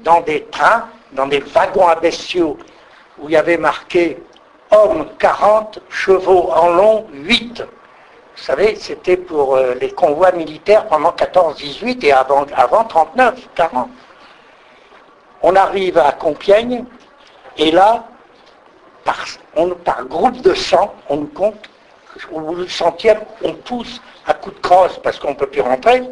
dans des trains, dans des wagons à bestiaux, où il y avait marqué « Hommes 40, chevaux en long 8 ». Vous savez, c'était pour les convois militaires pendant 14-18 et avant 39-40. On arrive à Compiègne, et là, par groupe de 100, on nous compte, au bout du centième, on pousse à coups de crosse parce qu'on ne peut plus rentrer.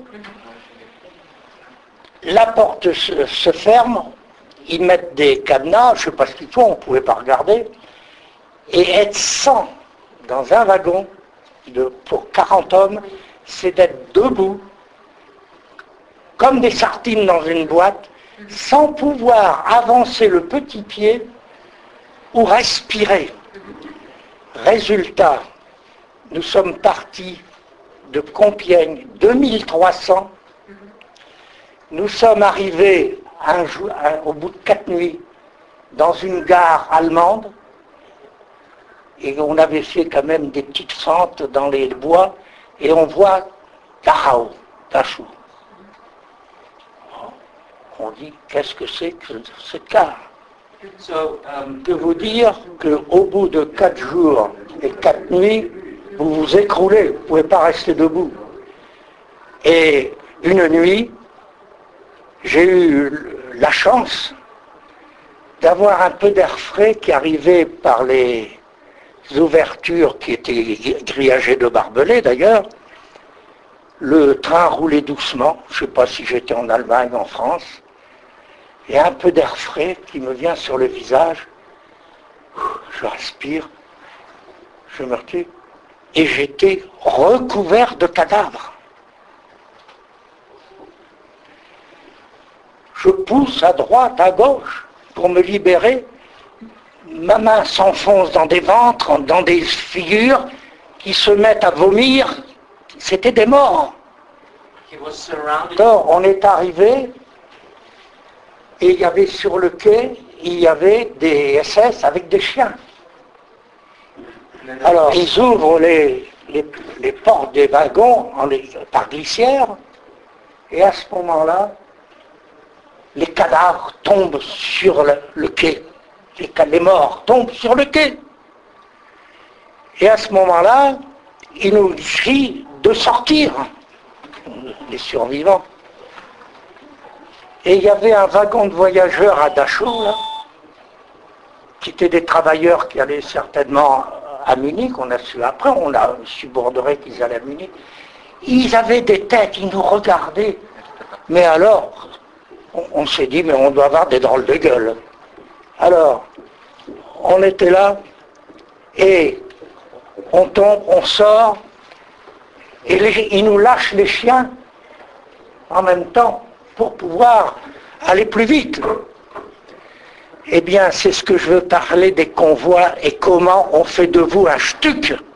La porte se ferme, ils mettent des cadenas, je ne sais pas ce qu'ils font, on ne pouvait pas regarder, et être 100 dans un wagon pour 40 hommes, c'est d'être debout, comme des sardines dans une boîte, sans pouvoir avancer le petit pied ou respirer. Résultat, nous sommes partis de Compiègne, 2300. Nous sommes arrivés au bout de 4 nuits dans une gare allemande et on avait fait quand même des petites fentes dans les bois et on voit Dachau, Dachau. On dit, qu'est-ce que c'est que cette gare? Que vous dire qu'au bout de 4 jours et 4 nuits, vous vous écroulez, vous ne pouvez pas rester debout. Et une nuit, j'ai eu la chance d'avoir un peu d'air frais qui arrivait par les ouvertures qui étaient grillagées de barbelés d'ailleurs. Le train roulait doucement, je ne sais pas si j'étais en Allemagne, en France, et un peu d'air frais qui me vient sur le visage. Je respire, je me retire, et j'étais recouvert de cadavres. Je pousse à droite, à gauche, pour me libérer. Ma main s'enfonce dans des ventres, dans des figures qui se mettent à vomir. C'était des morts. Alors, on est arrivé, et il y avait sur le quai, il y avait des SS avec des chiens. Alors, ils ouvrent les portes des wagons par glissière, et à ce moment-là, les cadavres tombent sur le quai. Les morts tombent sur le quai. Et à ce moment-là, ils nous crient de sortir, les survivants. Et il y avait un wagon de voyageurs à Dachau, là, qui étaient des travailleurs qui allaient certainement à Munich. On a su après, on a subordonné qu'ils allaient à Munich. Ils avaient des têtes, ils nous regardaient. Mais alors, on s'est dit, mais on doit avoir des drôles de gueule. Alors, on était là, et on tombe, on sort, et ils nous lâchent les chiens en même temps pour pouvoir aller plus vite. Eh bien, c'est ce que je veux parler des convois et comment on fait de vous un stuc.